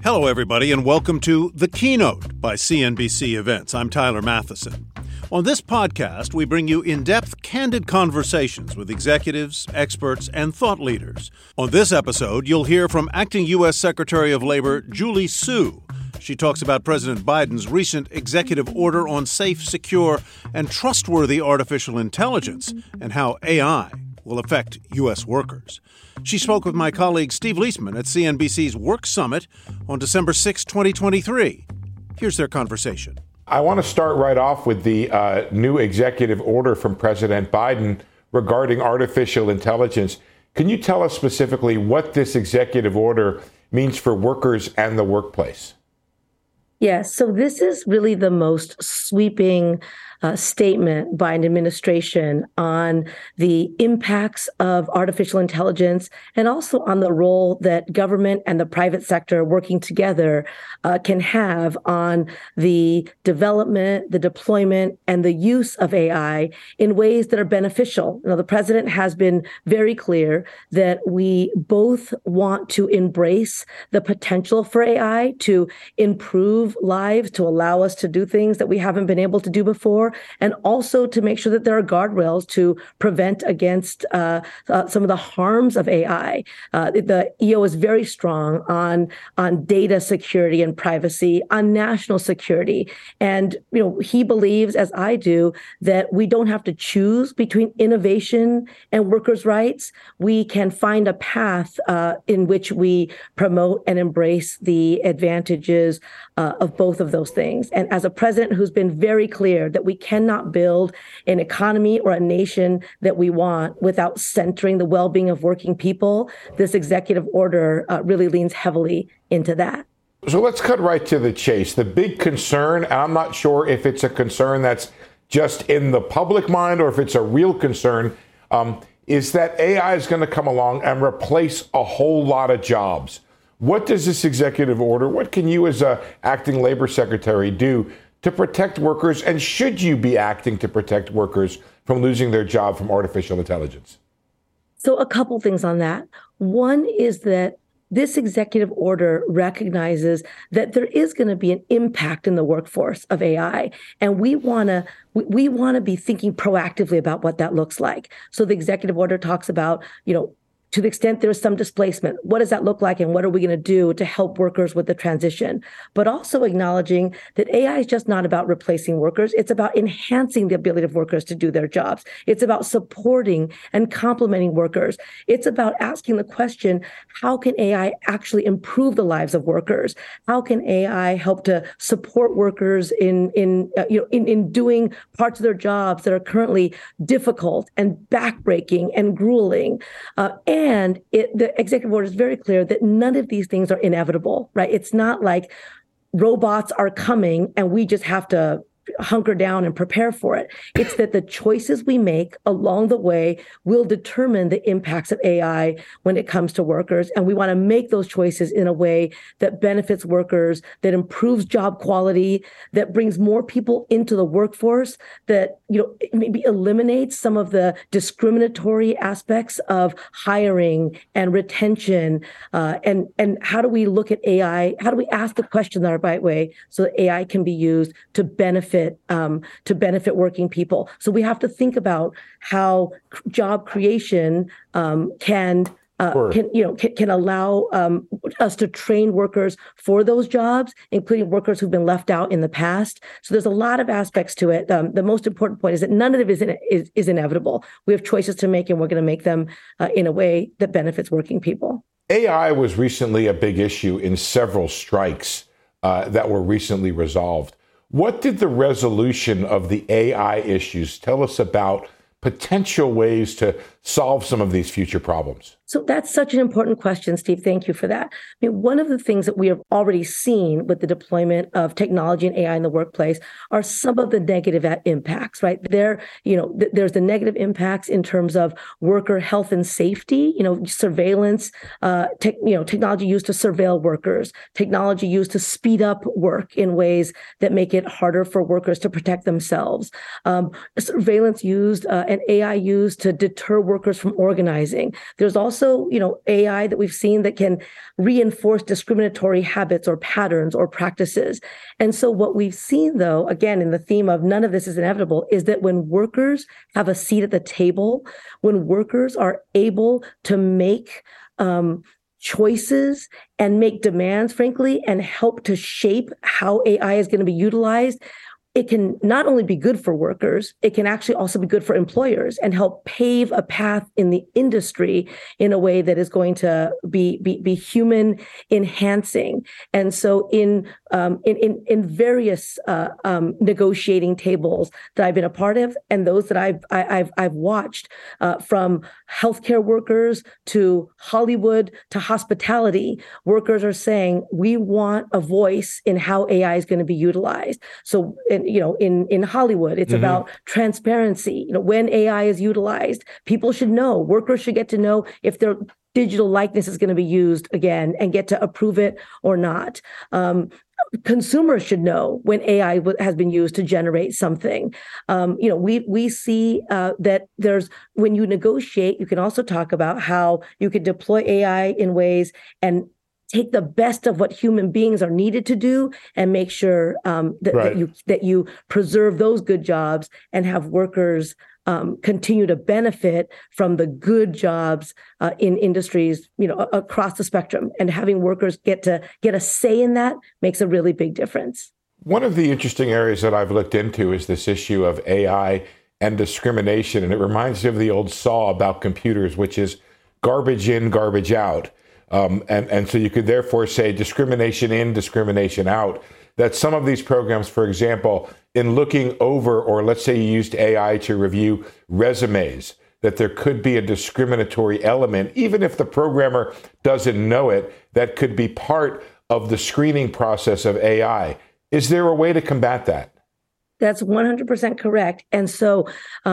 Hello, everybody, and welcome to The Keynote by CNBC Events. I'm Tyler Matheson. On this podcast, we bring you in-depth, candid conversations with executives, experts, and thought leaders. On this episode, you'll hear from Acting U.S. Secretary of Labor Julie Su. She talks about President Biden's recent executive order on safe, secure, and trustworthy artificial intelligence and how AI will affect U.S. workers. She spoke with my colleague Steve Leisman at CNBC's Work Summit on December 6, 2023. Here's their conversation. I want to start right off with the new executive order from President Biden regarding artificial intelligence. Can you tell us specifically what this executive order means for workers and the workplace? Yes, so this is really the most sweeping statement by an administration on the impacts of artificial intelligence and also on the role that government and the private sector working together can have on the development, the deployment, and the use of AI in ways that are beneficial. You know, the president has been very clear that we both want to embrace the potential for AI to improve lives, to allow us to do things that we haven't been able to do before, and also to make sure that there are guardrails to prevent against some of the harms of AI. The EO is very strong on data security and privacy, on national security. And he believes, as I do, that we don't have to choose between innovation and workers' rights. We can find a path in which we promote and embrace the advantages of both of those things. And as a president who's been very clear that we cannot build an economy or a nation that we want without centering the well-being of working people, this executive order really leans heavily into that. So let's cut right to the chase. The big concern, and I'm not sure if it's a concern that's just in the public mind or if it's a real concern, is that AI is going to come along and replace a whole lot of jobs. What does this executive order, what can you as a acting labor secretary do to protect workers, and should you be acting to protect workers from losing their job from artificial intelligence? So a couple things on that. One is that this executive order recognizes that there is going to be an impact in the workforce of AI, and we want to be thinking proactively about what that looks like. So the executive order talks about, to the extent there's some displacement, what does that look like and what are we going to do to help workers with the transition? But also acknowledging that AI is just not about replacing workers. It's about enhancing the ability of workers to do their jobs. It's about supporting and complementing workers. It's about asking the question, how can AI actually improve the lives of workers? How can AI help to support workers in doing parts of their jobs that are currently difficult and backbreaking and grueling? And the executive order is very clear that none of these things are inevitable, right? It's not like robots are coming and we just have to hunker down and prepare for it. It's that the choices we make along the way will determine the impacts of AI when it comes to workers. And we want to make those choices in a way that benefits workers, that improves job quality, that brings more people into the workforce, that, maybe eliminates some of the discriminatory aspects of hiring and retention. And how do we look at AI? How do we ask the question the right way so that AI can be used to benefit working people? So we have to think about how job creation can allow us to train workers for those jobs, including workers who've been left out in the past. So there's a lot of aspects to it. The most important point is that none of it is inevitable. We have choices to make, and we're going to make them in a way that benefits working people. AI was recently a big issue in several strikes that were recently resolved. What did the resolution of the AI issues tell us about potential ways to solve some of these future problems? So that's such an important question, Steve. Thank you for that. I mean, one of the things that we have already seen with the deployment of technology and AI in the workplace are some of the negative impacts, right? There's the negative impacts in terms of worker health and safety, surveillance, technology used to surveil workers, technology used to speed up work in ways that make it harder for workers to protect themselves, surveillance used and AI used to deter workers from organizing. There's also also, AI that we've seen that can reinforce discriminatory habits or patterns or practices. And so what we've seen, though, again, in the theme of none of this is inevitable, is that when workers have a seat at the table, when workers are able to make choices and make demands, frankly, and help to shape how AI is going to be utilized, it can not only be good for workers, it can actually also be good for employers and help pave a path in the industry in a way that is going to be human enhancing. And so in various negotiating tables that I've been a part of and those that I've watched, from healthcare workers to Hollywood to hospitality, workers are saying we want a voice in how AI is going to be utilized. So in Hollywood, it's about transparency. When AI is utilized, people should know, workers should get to know if their digital likeness is going to be used again and get to approve it or not. Consumers should know when AI has been used to generate something. We see that when you negotiate, you can also talk about how you could deploy AI in ways and take the best of what human beings are needed to do and make sure that you preserve those good jobs and have workers continue to benefit from the good jobs in industries, across the spectrum. And having workers get a say in that makes a really big difference. One of the interesting areas that I've looked into is this issue of AI and discrimination. And it reminds me of the old saw about computers, which is garbage in, garbage out. And so you could therefore say discrimination in, discrimination out, that some of these programs, for example, in looking over, or let's say you used AI to review resumes, that there could be a discriminatory element, even if the programmer doesn't know it, that could be part of the screening process of AI. Is there a way to combat that? That's 100% correct. And so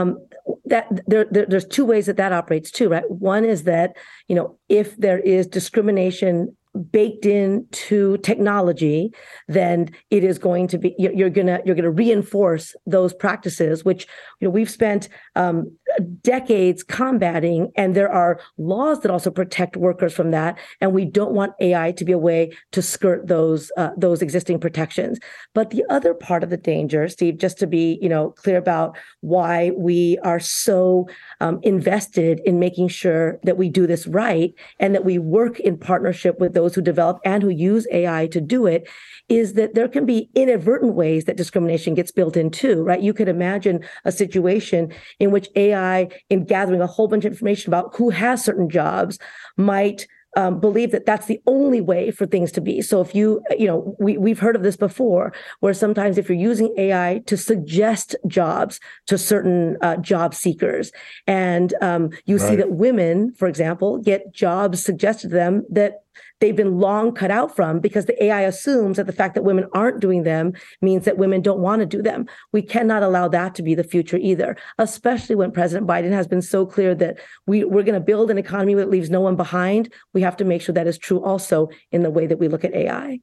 there's two ways that operates too, right? One is that, if there is discrimination baked into technology, then it is going to be, you're gonna reinforce those practices, which we've spent decades combating, and there are laws that also protect workers from that. And we don't want AI to be a way to skirt those existing protections. But the other part of the danger, Steve, just to be clear about why we are so invested in making sure that we do this right and that we work in partnership with those who develop and who use AI to do it, is that there can be inadvertent ways that discrimination gets built in too, right? You could imagine a situation in which AI, in gathering a whole bunch of information about who has certain jobs, might believe that that's the only way for things to be. So if we've heard of this before, where sometimes if you're using AI to suggest jobs to certain job seekers, and you see that women, for example, get jobs suggested to them that they've been long cut out from, because the AI assumes that the fact that women aren't doing them means that women don't want to do them. We cannot allow that to be the future either, especially when President Biden has been so clear that we're going to build an economy that leaves no one behind. We have to make sure that is true also in the way that we look at AI.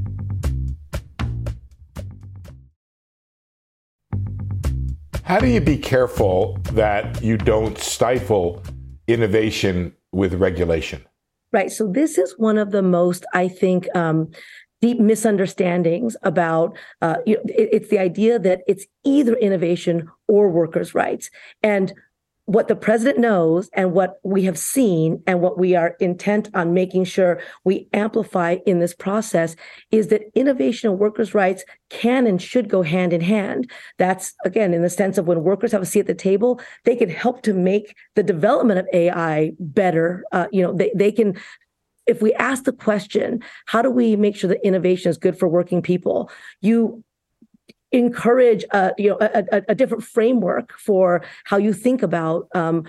How do you be careful that you don't stifle innovation with regulation? Right. So this is one of the most, I think, deep misunderstandings about it's the idea that it's either innovation or workers' rights. And what the president knows and what we have seen and what we are intent on making sure we amplify in this process is that innovation and workers' rights can and should go hand in hand. That's, again, in the sense of when workers have a seat at the table, they can help to make the development of AI better. They can, if we ask the question, how do we make sure that innovation is good for working people? You encourage a different framework for how you think about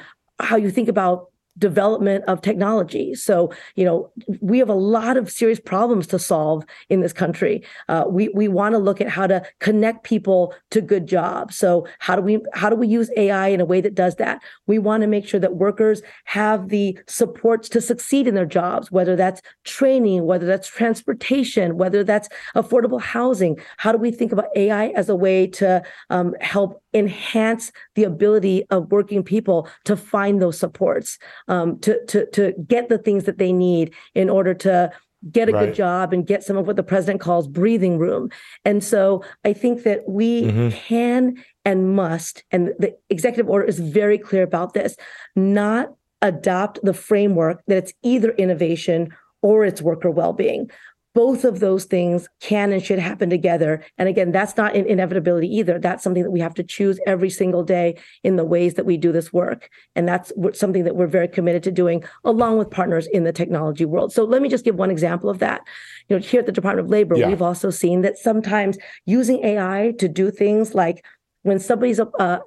development of technology. So, we have a lot of serious problems to solve in this country. We want to look at how to connect people to good jobs. So how do we use AI in a way that does that? We want to make sure that workers have the supports to succeed in their jobs, whether that's training, whether that's transportation, whether that's affordable housing. How do we think about AI as a way to help enhance the ability of working people to find those supports, to get the things that they need in order to get a good job and get some of what the president calls breathing room. And so I think that we can and must, and the executive order is very clear about this, not adopt the framework that it's either innovation or it's worker well-being. Both of those things can and should happen together. And again, that's not an inevitability either. That's something that we have to choose every single day in the ways that we do this work. And that's something that we're very committed to doing along with partners in the technology world. So let me just give one example of that. Here at the Department of Labor, we've also seen that sometimes using AI to do things like when somebody's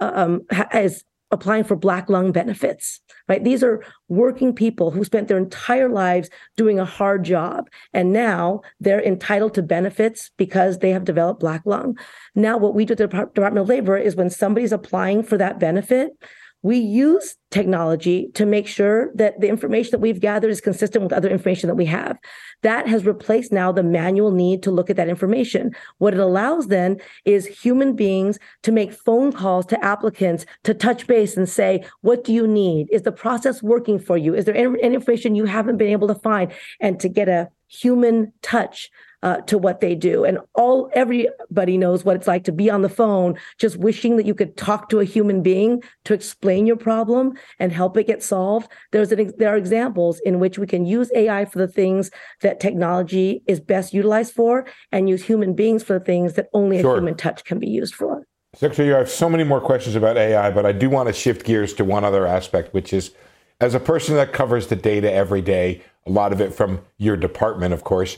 is applying for Black lung benefits, right? These are working people who spent their entire lives doing a hard job, and now they're entitled to benefits because they have developed Black lung. Now, what we do at the Department of Labor is when somebody's applying for that benefit, we use technology to make sure that the information that we've gathered is consistent with other information that we have. That has replaced now the manual need to look at that information. What it allows then is human beings to make phone calls to applicants to touch base and say, what do you need? Is the process working for you? Is there any information you haven't been able to find? And to get a human touch to what they do. And everybody knows what it's like to be on the phone, just wishing that you could talk to a human being to explain your problem and help it get solved. There are examples in which we can use AI for the things that technology is best utilized for and use human beings for the things that only a human touch can be used for. Secretary, I have so many more questions about AI, but I do want to shift gears to one other aspect, which is, as a person that covers the data every day, a lot of it from your department, of course,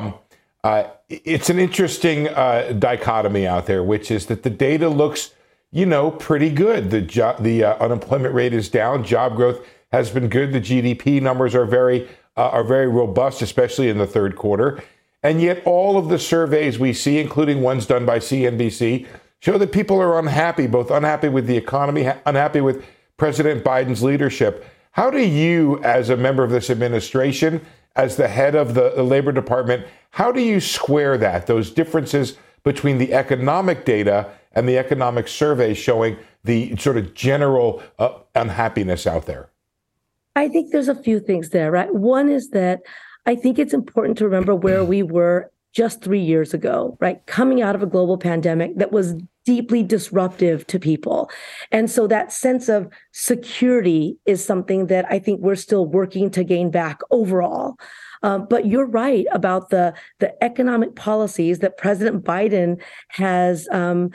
it's an interesting dichotomy out there, which is that the data looks, pretty good. The unemployment rate is down. Job growth has been good. The GDP numbers are very robust, especially in the third quarter. And yet all of the surveys we see, including ones done by CNBC, show that people are unhappy, both unhappy with the economy, unhappy with President Biden's leadership. How do you, as a member of this administration, as the head of the Labor Department, how do you square those differences between the economic data and the economic surveys showing the sort of general unhappiness out there? I think there's a few things there, right? One is that I think it's important to remember where we were just 3 years ago, right? Coming out of a global pandemic that was deeply disruptive to people. And so that sense of security is something that I think we're still working to gain back overall. But you're right about the economic policies that President Biden has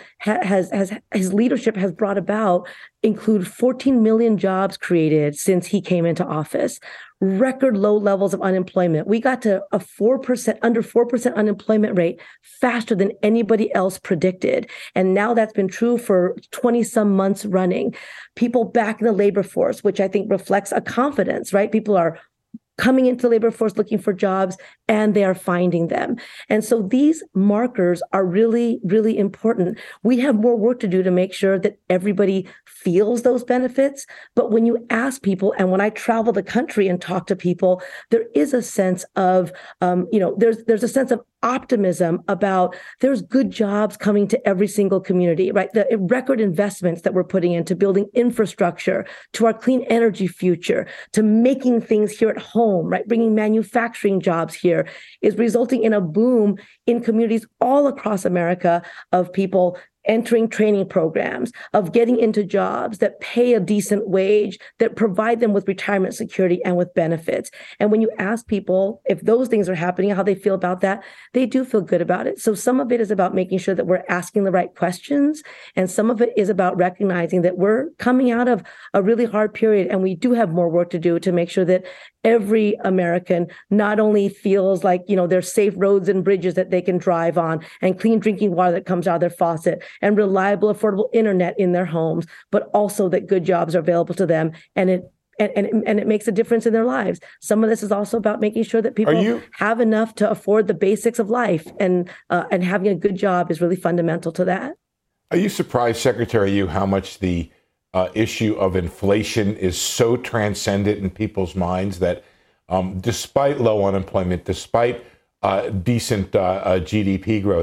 his leadership has brought about include 14 million jobs created since he came into office. Record low levels of unemployment. We got to a 4%, under 4% unemployment rate faster than anybody else predicted. And now that's been true for 20 some months running. People back in the labor force, which I think reflects a confidence, right? People are coming into the labor force looking for jobs, and they are finding them. And so these markers are really, really important. We have more work to do to make sure that everybody feels those benefits. But when you ask people, and when I travel the country and talk to people, there is a sense of, there's a sense of optimism about there's good jobs coming to every single community, right? The record investments that we're putting into building infrastructure, to our clean energy future, to making things here at home, right? Bringing manufacturing jobs here is resulting in a boom in communities all across America of people entering training programs, of getting into jobs that pay a decent wage, that provide them with retirement security and with benefits. And when you ask people if those things are happening, how they feel about that, they do feel good about it. So some of it is about making sure that we're asking the right questions. And some of it is about recognizing that we're coming out of a really hard period, and we do have more work to do to make sure that every American not only feels like, there's safe roads and bridges that they can drive on, and clean drinking water that comes out of their faucet, and reliable, affordable internet in their homes, but also that good jobs are available to them, and it makes a difference in their lives. Some of this is also about making sure that people have enough to afford the basics of life, and having a good job is really fundamental to that. Are you surprised, Secretary, how much the issue of inflation is so transcendent in people's minds that despite low unemployment, despite decent GDP growth, that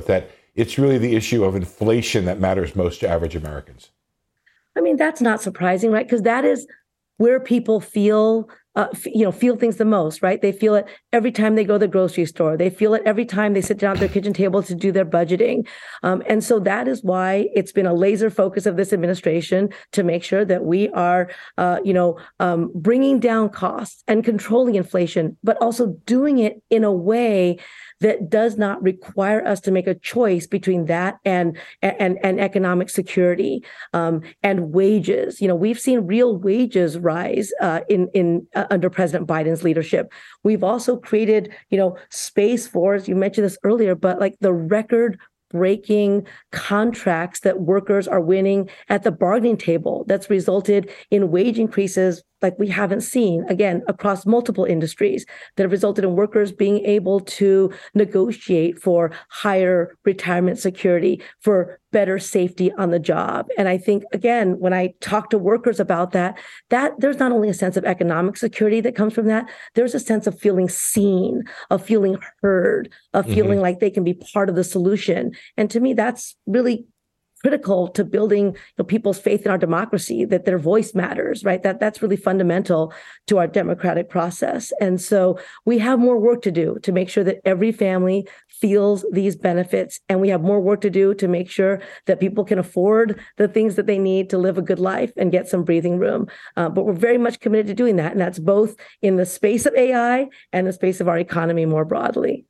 it's really the issue of inflation that matters most to average Americans. I mean, that's not surprising, right? Because that is where people feel things the most, right? They feel it every time they go to the grocery store. They feel it every time they sit down at their kitchen table to do their budgeting. And so that is why it's been a laser focus of this administration to make sure that we are, bringing down costs and controlling inflation, but also doing it in a way that does not require us to make a choice between that and economic security and wages. We've seen real wages rise under President Biden's leadership. We've also created, space for, as you mentioned this earlier, but like the record-breaking contracts that workers are winning at the bargaining table that's resulted in wage increases like we haven't seen, again, across multiple industries that have resulted in workers being able to negotiate for higher retirement security, for better safety on the job. And I think, again, when I talk to workers about that there's not only a sense of economic security that comes from that, there's a sense of feeling seen, of feeling heard, of feeling like they can be part of the solution. And to me, that's really critical to building people's faith in our democracy, that their voice matters, right? That's really fundamental to our democratic process. And so we have more work to do to make sure that every family feels these benefits. And we have more work to do to make sure that people can afford the things that they need to live a good life and get some breathing room. But we're very much committed to doing that. And that's both in the space of AI and the space of our economy more broadly.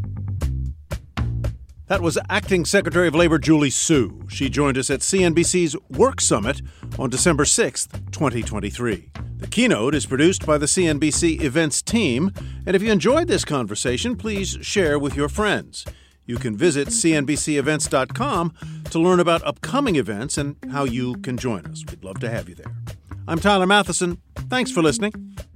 That was Acting Secretary of Labor Julie Su. She joined us at CNBC's Work Summit on December 6th, 2023. The Keynote is produced by the CNBC Events team, and if you enjoyed this conversation, please share with your friends. You can visit cnbcevents.com to learn about upcoming events and how you can join us. We'd love to have you there. I'm Tyler Matheson. Thanks for listening.